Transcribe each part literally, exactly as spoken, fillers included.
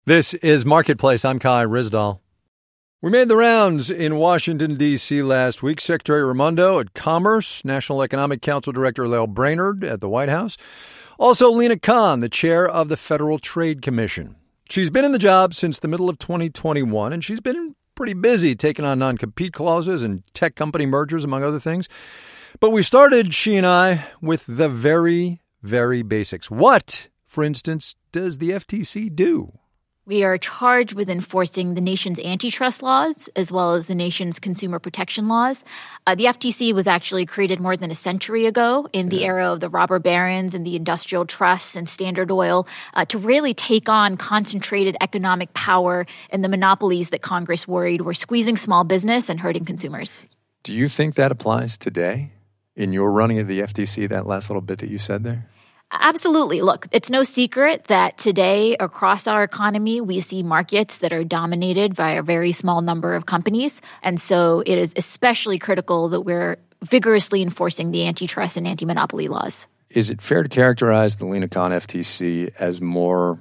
This is Marketplace. I'm Kai Ryssdal. We made the rounds in Washington, D C last week. Secretary Raimondo at Commerce, National Economic Council Director Lael Brainard at the White House. Also, Lina Khan, the chair of the Federal Trade Commission. She's been in the job since the middle of twenty twenty-one, and she's been pretty busy taking on non-compete clauses and tech company mergers, among other things. But we started, she and I, with the very, very basics. What, for instance, does the F T C do? We are charged with enforcing the nation's antitrust laws as well as the nation's consumer protection laws. Uh, the F T C was actually created more than a century ago in the yeah. era of the robber barons and the industrial trusts and Standard Oil uh, to really take on concentrated economic power and the monopolies that Congress worried were squeezing small business and hurting consumers. Do you think that applies today in your running of the F T C, that last little bit that you said there? Absolutely. Look, it's no secret that today across our economy, we see markets that are dominated by a very small number of companies. And so it is especially critical that we're vigorously enforcing the antitrust and anti-monopoly laws. Is it fair to characterize the Lina Khan F T C as more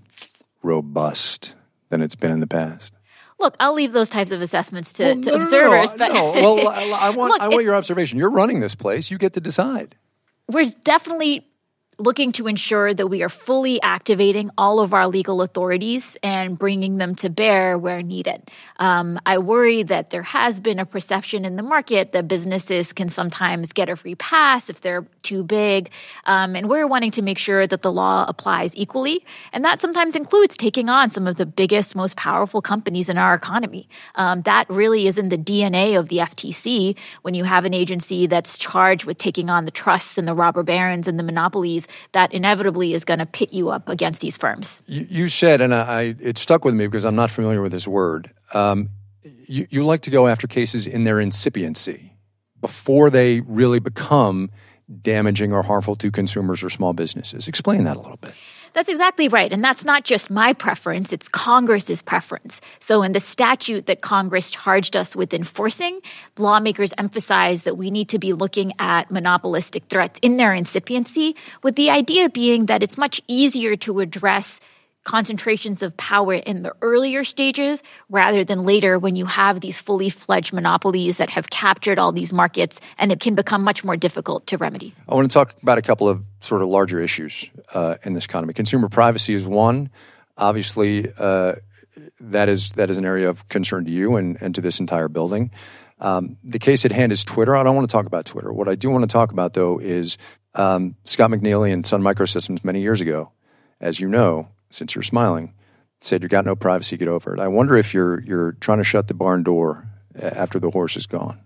robust than it's been in the past? Look, I'll leave those types of assessments to, well, to no, observers. No, no, but no. Well, I, I want, Look, I want it, your observation. You're running this place. You get to decide. We're definitely looking to ensure that we are fully activating all of our legal authorities and bringing them to bear where needed. Um, I worry that there has been a perception in the market that businesses can sometimes get a free pass if they're too big. Um, and we're wanting to make sure that the law applies equally. And that sometimes includes taking on some of the biggest, most powerful companies in our economy. Um, that really is in the D N A of the F T C when you have an agency that's charged with taking on the trusts and the robber barons and the monopolies. That inevitably is going to pit you up against these firms. You, you said, and I, it stuck with me because I'm not familiar with this word, um, you, you like to go after cases in their incipiency before they really become damaging or harmful to consumers or small businesses. Explain that a little bit. That's exactly right. And that's not just my preference, it's Congress's preference. So in the statute that Congress charged us with enforcing, lawmakers emphasized that we need to be looking at monopolistic threats in their incipiency, with the idea being that it's much easier to address concentrations of power in the earlier stages rather than later when you have these fully fledged monopolies that have captured all these markets, and it can become much more difficult to remedy. I want to talk about a couple of sort of larger issues uh, in this economy. Consumer privacy is one. Obviously, uh, that is that is an area of concern to you and, and to this entire building. Um, the case at hand is Twitter. I don't want to talk about Twitter. What I do want to talk about, though, is um, Scott McNealy and Sun Microsystems many years ago, as you know, since you're smiling, said you got no privacy, get over it. I wonder if you're you're trying to shut the barn door after the horse is gone.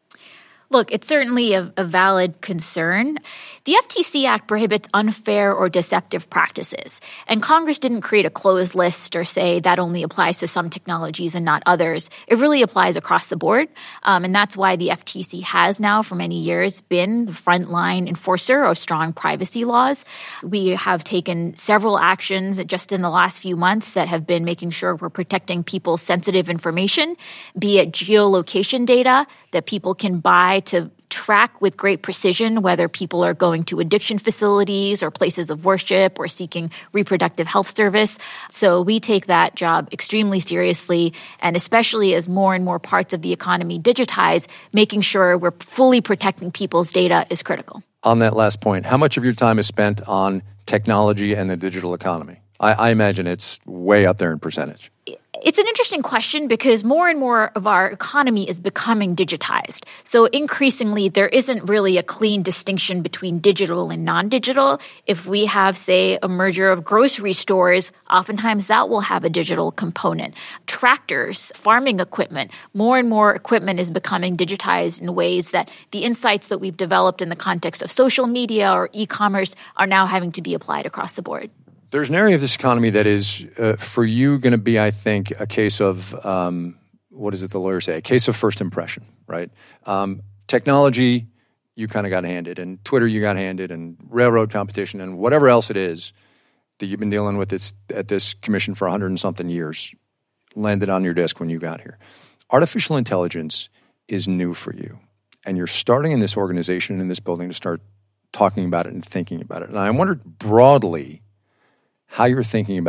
Look, it's certainly a, a valid concern. The F T C Act prohibits unfair or deceptive practices, and Congress didn't create a closed list or say that only applies to some technologies and not others. It really applies across the board, um, and that's why the F T C has now for many years been the frontline enforcer of strong privacy laws. We have taken several actions just in the last few months that have been making sure we're protecting people's sensitive information, be it geolocation data that people can buy to track with great precision whether people are going to addiction facilities or places of worship or seeking reproductive health service. So we take that job extremely seriously, and especially as more and more parts of the economy digitize, making sure we're fully protecting people's data is critical. On that last point, how much of your time is spent on technology and the digital economy? I, I imagine it's way up there in percentage. It's an interesting question because more and more of our economy is becoming digitized. So increasingly, there isn't really a clean distinction between digital and non-digital. If we have, say, a merger of grocery stores, oftentimes that will have a digital component. Tractors, farming equipment, more and more equipment is becoming digitized in ways that the insights that we've developed in the context of social media or e-commerce are now having to be applied across the board. There's an area of this economy that is, uh, for you, going to be, I think, a case of, um, what does it the lawyers say, a case of first impression, right? Um, technology, you kind of got handed, and Twitter, you got handed, and railroad competition, and whatever else it is that you've been dealing with this, at this commission for a hundred and something years, landed on your desk when you got here. Artificial intelligence is new for you, and you're starting in this organization, in this building, to start talking about it and thinking about it. And I wondered broadly how you're thinking about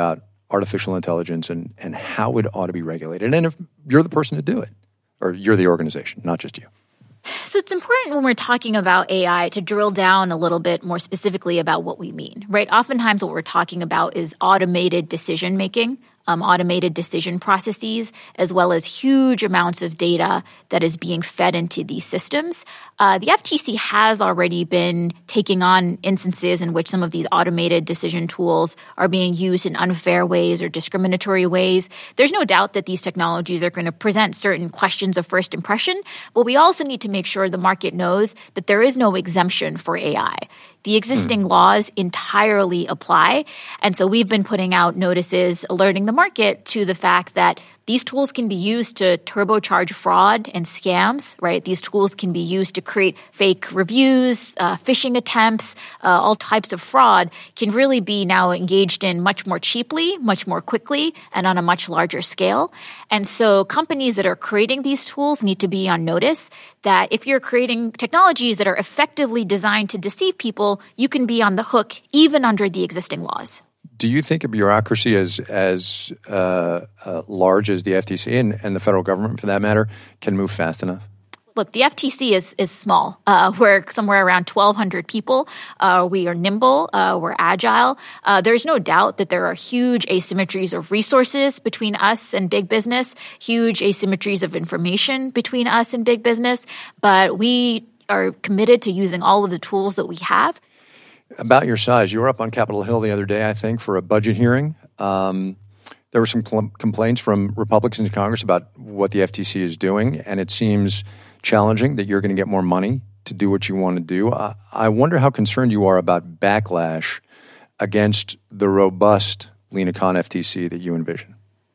artificial intelligence and, and how it ought to be regulated, and if you're the person to do it, or you're the organization, not just you? So it's important when we're talking about A I to drill down a little bit more specifically about what we mean, right? Oftentimes what we're talking about is automated decision making, um, automated decision processes, as well as huge amounts of data that is being fed into these systems. Uh, the F T C has already been taking on instances in which some of these automated decision tools are being used in unfair ways or discriminatory ways. There's no doubt that these technologies are going to present certain questions of first impression, but we also need to make sure the market knows that there is no exemption for A I. The existing mm. laws entirely apply. And so we've been putting out notices alerting the market to the fact that these tools can be used to turbocharge fraud and scams, right? These tools can be used to create fake reviews, uh, phishing attempts, uh, all types of fraud can really be now engaged in much more cheaply, much more quickly, and on a much larger scale. And so companies that are creating these tools need to be on notice that if you're creating technologies that are effectively designed to deceive people, you can be on the hook even under the existing laws. Do you think a bureaucracy as as uh, uh, large as the F T C and, and the federal government, for that matter, can move fast enough? Look, the F T C is is small. Uh, we're somewhere around twelve hundred people. Uh, we are nimble. Uh, we're agile. Uh, there's no doubt that there are huge asymmetries of resources between us and big business, huge asymmetries of information between us and big business. But we are committed to using all of the tools that we have. About your size, you were up on Capitol Hill the other day, I think, for a budget hearing. Um, there were some cl- complaints from Republicans in Congress about what the F T C is doing, and it seems challenging that you're going to get more money to do what you want to do. I, I wonder how concerned you are about backlash against the robust Lina Khan F T C that you envision.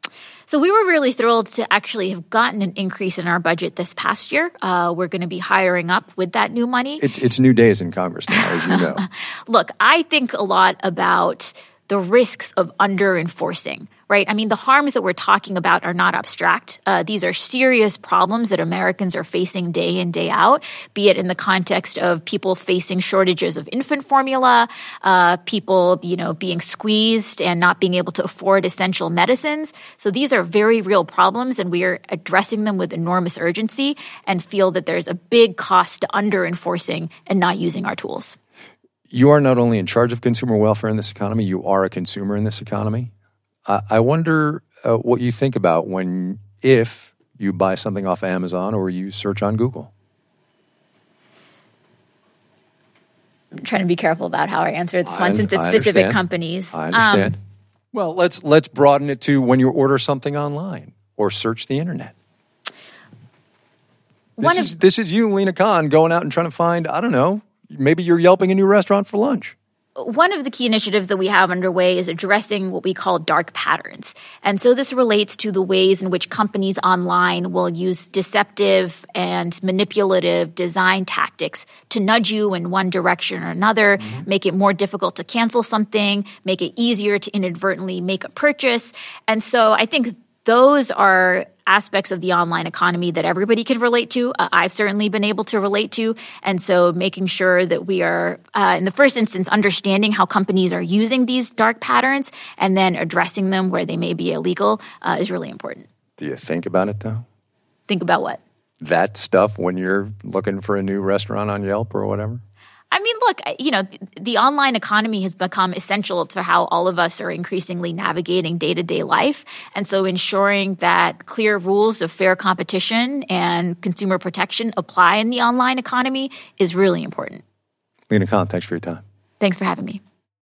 So we were really thrilled to actually have gotten an increase in our budget this past year. Uh, we're going to be hiring up with that new money. It's, it's new days in Congress now, as you know. Look, I think a lot about the risks of under-enforcing, right? I mean, the harms that we're talking about are not abstract. Uh, these are serious problems that Americans are facing day in, day out, be it in the context of people facing shortages of infant formula, uh, people, you know, being squeezed and not being able to afford essential medicines. So these are very real problems, and we are addressing them with enormous urgency and feel that there's a big cost to under-enforcing and not using our tools. You are not only in charge of consumer welfare in this economy, you are a consumer in this economy. Uh, I wonder uh, what you think about when, if you buy something off Amazon or you search on Google. I'm trying to be careful about how I answer this one, I, since it's I specific understand. companies. I understand. Um, well, let's let's broaden it to when you order something online or search the internet. This of, is this is you, Lina Khan, going out and trying to find, I don't know, maybe you're Yelping a new restaurant for lunch. One of the key initiatives that we have underway is addressing what we call dark patterns. And so this relates to the ways in which companies online will use deceptive and manipulative design tactics to nudge you in one direction or another, mm-hmm. make it more difficult to cancel something, make it easier to inadvertently make a purchase. And so I think those are aspects of the online economy that everybody can relate to. Uh, I've certainly been able to relate to. And so making sure that we are, uh, in the first instance, understanding how companies are using these dark patterns and then addressing them where they may be illegal uh, is really important. Do you think about it, though? Think about what? That stuff when you're looking for a new restaurant on Yelp or whatever? I mean, look, you know, the online economy has become essential to how all of us are increasingly navigating day-to-day life. And so ensuring that clear rules of fair competition and consumer protection apply in the online economy is really important. Lina Khan, thanks for your time. Thanks for having me.